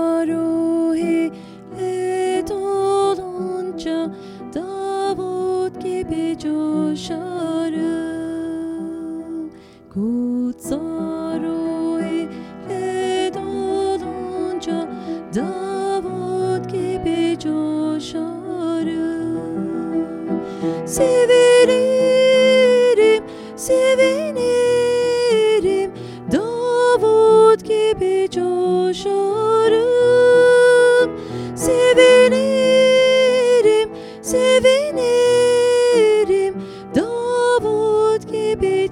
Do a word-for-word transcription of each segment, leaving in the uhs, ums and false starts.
ruh ile dolunca Davut gibi coşarım. Kutsal ruh ile dolunca Davut gibi coşarım. Sevinirim, sevinirim, Davut gibi coşarım. Sevinirim, sevinirim, Davut gibi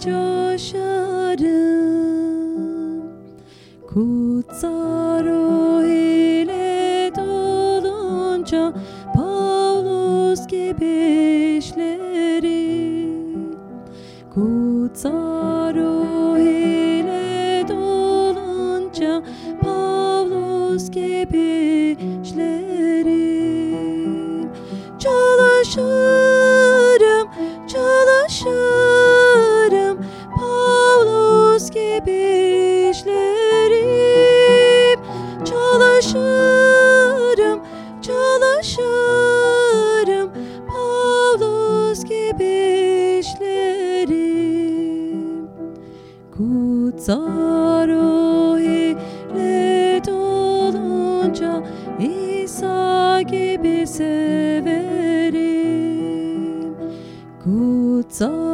coşarım. Kutsal ruh ile dolunca Pavlus gibi işlerim. Kutsal ruh ile dolunca Pavlus gibi işlerim. Çalışırım, çalışırım, Pavlus gibi işlerim. Çalışırım, çalışırım, Pavlus gibi işlerim. Kutsal ruh ile dolunca İsa gibi severim. Kutsal